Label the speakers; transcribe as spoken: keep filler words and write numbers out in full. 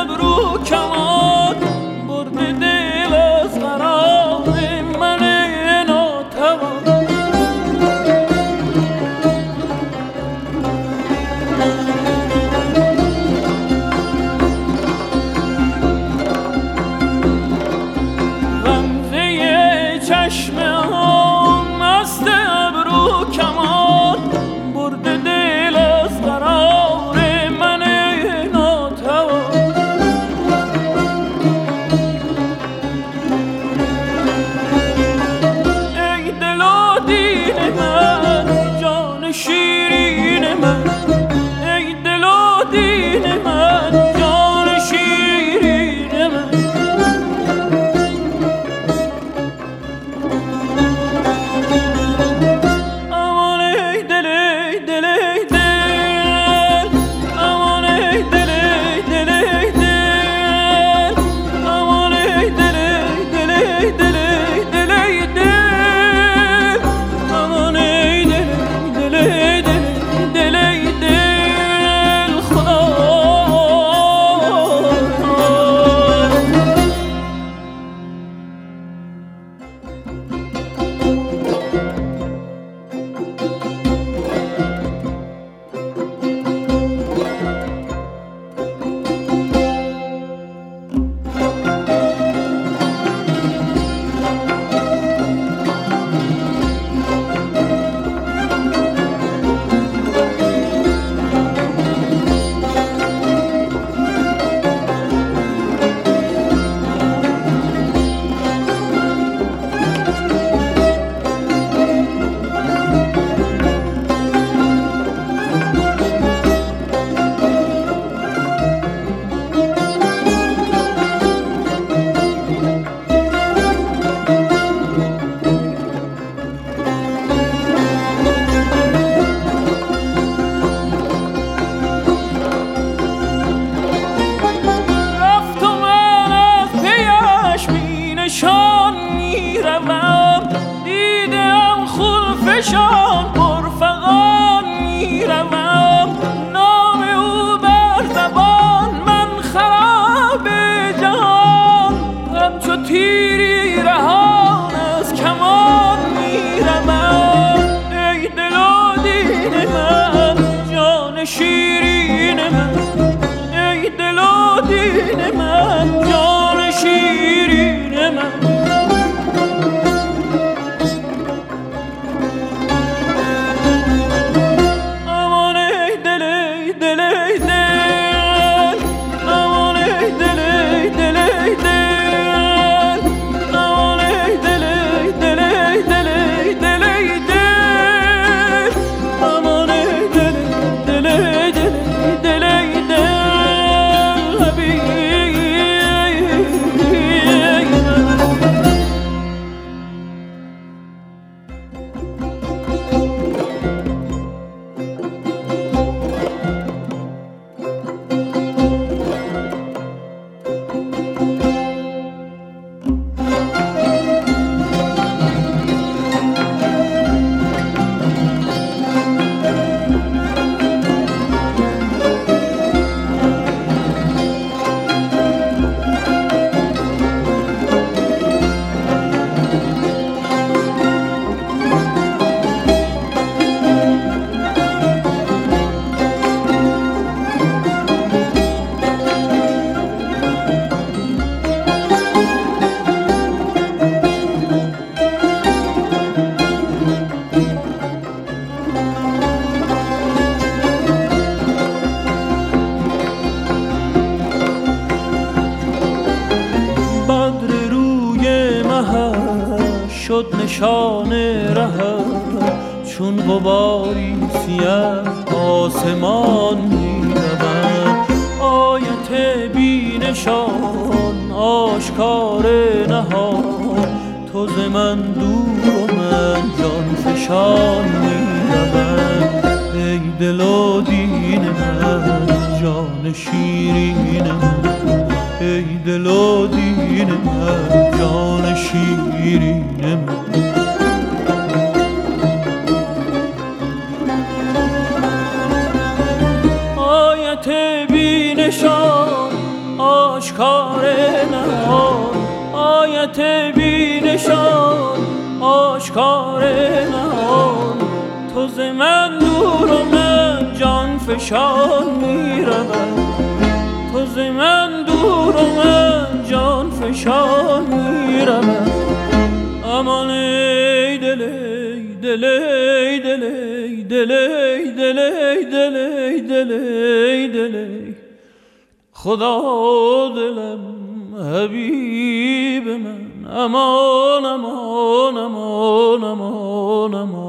Speaker 1: ابرو کمان برده دل از قرار من ناتوان. غمزه چشم آن مست ابرو کمان برده دل از قرار من ناتوان. ای دل و دین من جان شیرین من، ای دل و دین من جان شیرین من. امان ای دل ای دل ای دل، امان ای دل ای دل ای دل، امان ای دل ای دل ای دل ای دل ای دل، امان ای دل ای دل ای دل ای دل ای دل. خدا رفت و من از پیش می نشان می روم، دیدم خلفشان پرفغان می روم. نام او بر زبان من خراب جهان، همچو تیری رهان از کمان می روم. ای دل و دین من جان شیرین من، ای دل و دین من جان شیرین من. امان ای دل ای دل ای دل، امان ای دل ای دل ای دل، امان ای دل ای دل ای دل ای دل ای دل، امان ای دل ای دل ای دل ای دل ای دل. شد نشان رهم چون غباری سیه آسمان می رود. آیت بی نشان آشکار نهان، تو ز من دور و من جان فشان می رود. ای دل و دین من جان شیرین من، ای دل و دین من جان شیرین من. آیت بی نشان آشکار نهان آیت بی نشان آشکار نهان تو ز من دور و من جان فشان می روم تو ز من دور و من جان فشان می روم امان ای دل ای دل ای دل ای دل ای دل ای دل ای دل ای دل ای خدا دلم حبیب من امان امان امان امان امان